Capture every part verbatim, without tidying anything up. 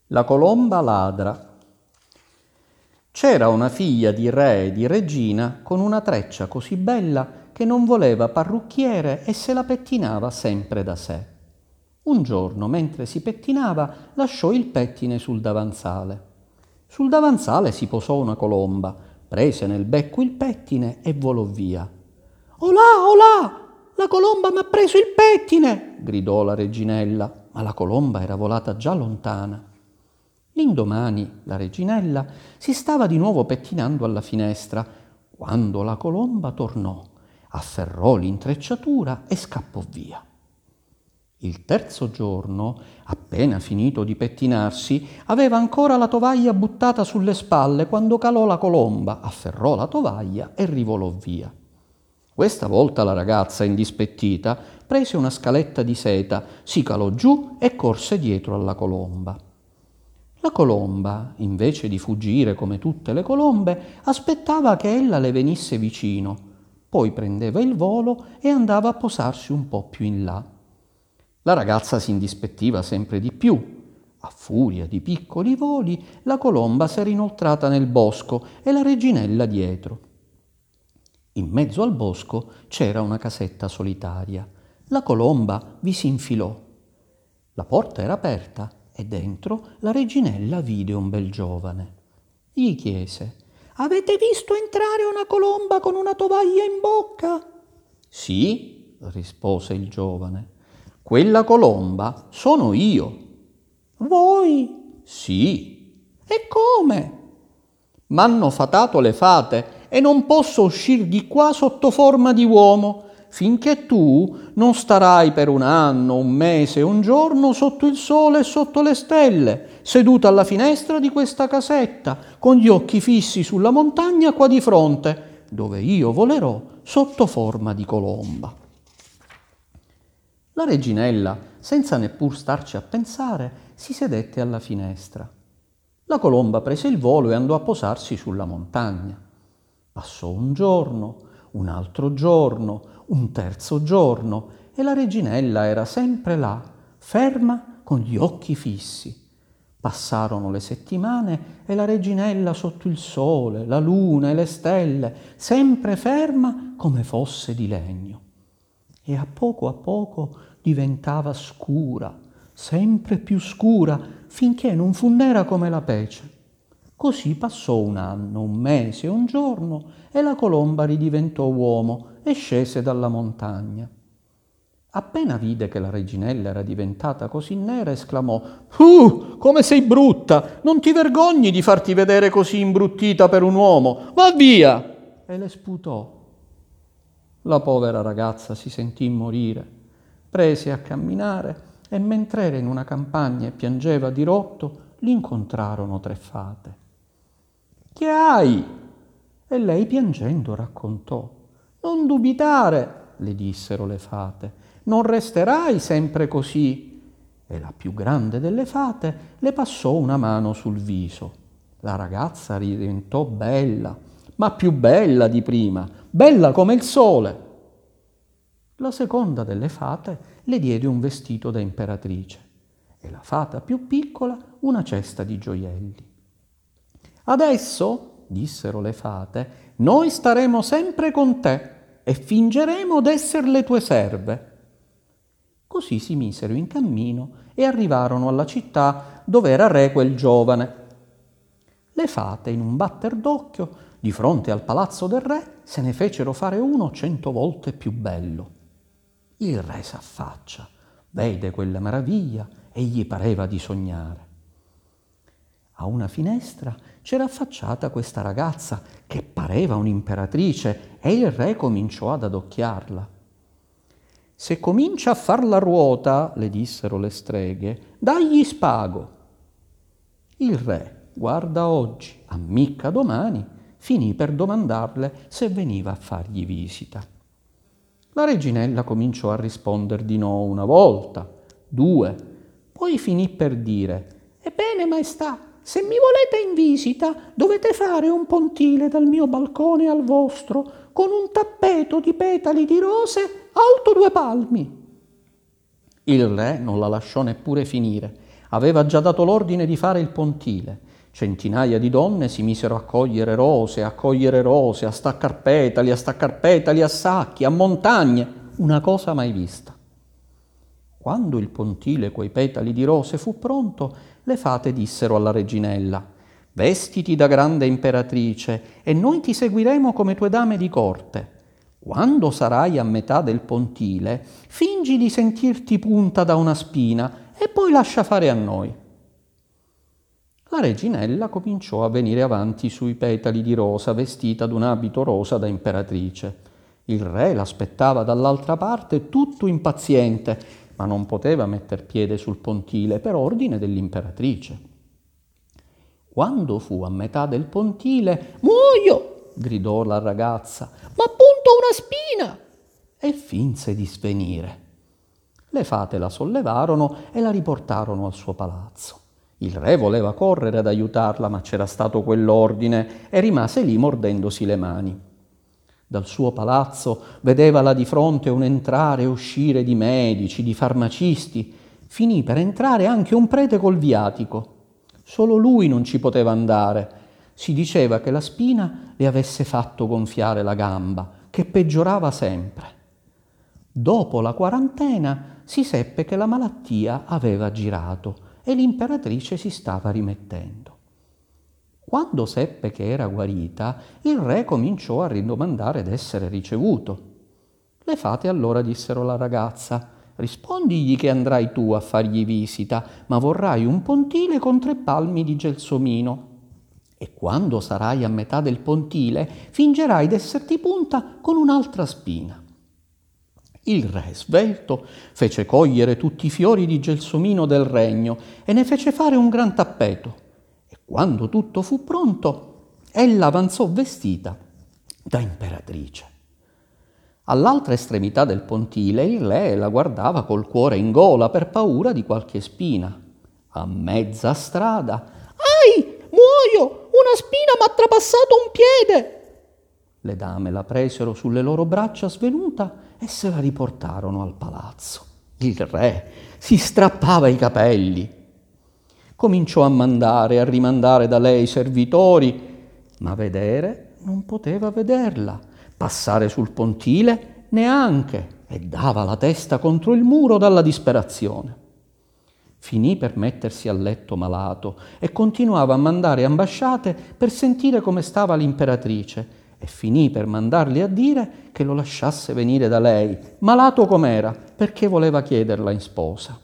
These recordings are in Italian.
La colomba ladra. C'era una figlia di re e di regina con una treccia così bella che non voleva parrucchiere e se la pettinava sempre da sé. Un giorno, mentre si pettinava, lasciò il pettine sul davanzale. Sul davanzale si posò una colomba, prese nel becco il pettine e volò via. «Olà, olà! La colomba m'ha preso il pettine!» gridò la reginella, ma la colomba era volata già lontana. L'indomani la reginella si stava di nuovo pettinando alla finestra, quando la colomba tornò, afferrò l'intrecciatura e scappò via. Il terzo giorno, appena finito di pettinarsi, aveva ancora la tovaglia buttata sulle spalle quando calò la colomba, afferrò la tovaglia e rivolò via. Questa volta la ragazza, indispettita, prese una scaletta di seta, si calò giù e corse dietro alla colomba. La colomba, invece di fuggire come tutte le colombe, aspettava che ella le venisse vicino, poi prendeva il volo e andava a posarsi un po' più in là. La ragazza si indispettiva sempre di più. A furia di piccoli voli, la colomba s'era inoltrata nel bosco e la reginella dietro. In mezzo al bosco c'era una casetta solitaria. La colomba vi si infilò. La porta era aperta e dentro la reginella vide un bel giovane. Gli chiese: «Avete visto entrare una colomba con una tovaglia in bocca?» «Sì», rispose il giovane. «Quella colomba sono io». «Voi?» «Sì». «E come?» «M'hanno fatato le fate e non posso uscir di qua sotto forma di uomo, finché tu non starai per un anno, un mese, un giorno sotto il sole e sotto le stelle, seduta alla finestra di questa casetta, con gli occhi fissi sulla montagna qua di fronte, dove io volerò sotto forma di colomba». La reginella, senza neppur starci a pensare, si sedette alla finestra. La colomba prese il volo e andò a posarsi sulla montagna. Passò un giorno, un altro giorno, un terzo giorno e la reginella era sempre là, ferma con gli occhi fissi. Passarono le settimane e la reginella sotto il sole, la luna e le stelle, sempre ferma come fosse di legno. E a poco a poco diventava scura, sempre più scura, finché non fu nera come la pece. Così passò un anno, un mese, un giorno e la colomba ridiventò uomo e scese dalla montagna. Appena vide che la reginella era diventata così nera, esclamò: «Uh, come sei brutta! Non ti vergogni di farti vedere così imbruttita per un uomo? Va via!» E le sputò. La povera ragazza si sentì morire, prese a camminare e mentre era in una campagna e piangeva di rotto, l'incontrarono tre fate. «Che hai?» E lei piangendo raccontò. «Non dubitare», le dissero le fate, «non resterai sempre così». E la più grande delle fate le passò una mano sul viso. La ragazza diventò bella, ma più bella di prima, bella come il sole. La seconda delle fate le diede un vestito da imperatrice e la fata più piccola una cesta di gioielli. «Adesso», dissero le fate, «noi staremo sempre con te e fingeremo d'esser le tue serve». Così si misero in cammino e arrivarono alla città dove era re quel giovane. Le fate, in un batter d'occhio, di fronte al palazzo del re, se ne fecero fare uno cento volte più bello. Il re s'affaccia, vede quella meraviglia e gli pareva di sognare. A una finestra c'era affacciata questa ragazza che pareva un'imperatrice e il re cominciò ad adocchiarla. «Se comincia a far la ruota», le dissero le streghe, «dagli spago». Il re guarda oggi, ammicca domani, finì per domandarle se veniva a fargli visita. La reginella cominciò a risponder di no una volta, due, poi finì per dire: «Ebbene, maestà, se mi volete in visita dovete fare un pontile dal mio balcone al vostro con un tappeto di petali di rose alto due palmi». Il re non la lasciò neppure finire. Aveva già dato l'ordine di fare il pontile. Centinaia di donne si misero a cogliere rose, a cogliere rose, a staccar petali, a staccar petali, a sacchi, a montagne, una cosa mai vista. Quando il pontile coi petali di rose fu pronto, le fate dissero alla reginella: «Vestiti da grande imperatrice e noi ti seguiremo come tue dame di corte. Quando sarai a metà del pontile, fingi di sentirti punta da una spina e poi lascia fare a noi». La reginella cominciò a venire avanti sui petali di rosa, vestita d'un abito rosa da imperatrice. Il re l'aspettava dall'altra parte tutto impaziente, ma non poteva metter piede sul pontile per ordine dell'imperatrice. Quando fu a metà del pontile, «Muoio!» gridò la ragazza, «ma appunto una spina!» e finse di svenire. Le fate la sollevarono e la riportarono al suo palazzo. Il re voleva correre ad aiutarla, ma c'era stato quell'ordine e rimase lì mordendosi le mani. Dal suo palazzo vedeva là di fronte un entrare e uscire di medici, di farmacisti. Finì per entrare anche un prete col viatico. Solo lui non ci poteva andare. Si diceva che la spina le avesse fatto gonfiare la gamba, che peggiorava sempre. Dopo la quarantena si seppe che la malattia aveva girato e l'imperatrice si stava rimettendo. Quando seppe che era guarita, il re cominciò a ridomandare d'essere ricevuto. Le fate allora dissero alla ragazza: «Rispondigli che andrai tu a fargli visita, ma vorrai un pontile con tre palmi di gelsomino. E quando sarai a metà del pontile, fingerai d'esserti punta con un'altra spina». Il re, svelto, fece cogliere tutti i fiori di gelsomino del regno e ne fece fare un gran tappeto. E quando tutto fu pronto, ella avanzò vestita da imperatrice. All'altra estremità del pontile il re la guardava col cuore in gola per paura di qualche spina. A mezza strada: «Ai, muoio! Una spina m'ha trapassato un piede!» Le dame la presero sulle loro braccia svenuta e se la riportarono al palazzo. Il re si strappava i capelli. Cominciò a mandare e a rimandare da lei i servitori, ma vedere non poteva vederla, passare sul pontile neanche, e dava la testa contro il muro dalla disperazione. Finì per mettersi a letto malato e continuava a mandare ambasciate per sentire come stava l'imperatrice, e finì per mandarli a dire che lo lasciasse venire da lei, malato com'era, perché voleva chiederla in sposa.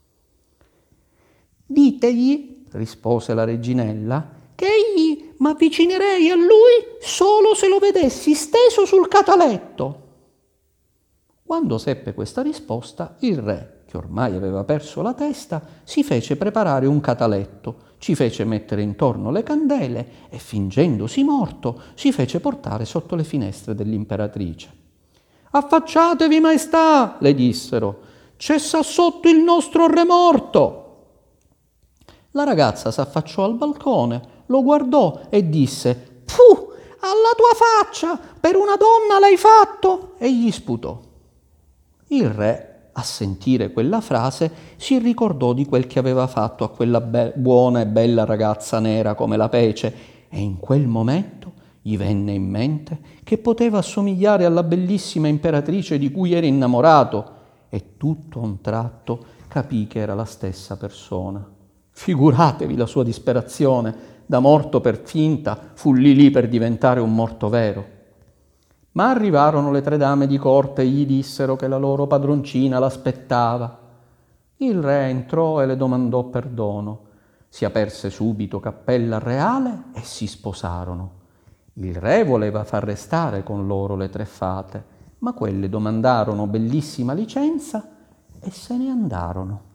«Ditegli», rispose la reginella, «che egli m'avvicinerei a lui solo se lo vedessi steso sul cataletto». Quando seppe questa risposta, il re, che ormai aveva perso la testa, si fece preparare un cataletto, ci fece mettere intorno le candele e, fingendosi morto, si fece portare sotto le finestre dell'imperatrice. «Affacciatevi, maestà!» le dissero. «C'è sta sotto il nostro re morto!» La ragazza s'affacciò al balcone, lo guardò e disse: «Puh, alla tua faccia! Per una donna l'hai fatto!» e gli sputò. Il re, a sentire quella frase, si ricordò di quel che aveva fatto a quella be- buona e bella ragazza nera come la pece, e in quel momento gli venne in mente che poteva assomigliare alla bellissima imperatrice di cui era innamorato, e tutto a un tratto capì che era la stessa persona. Figuratevi la sua disperazione: da morto per finta fu lì lì per diventare un morto vero. Ma arrivarono le tre dame di corte e gli dissero che la loro padroncina l'aspettava. Il re entrò e le domandò perdono. Si aperse subito cappella reale e si sposarono. Il re voleva far restare con loro le tre fate, ma quelle domandarono bellissima licenza e se ne andarono.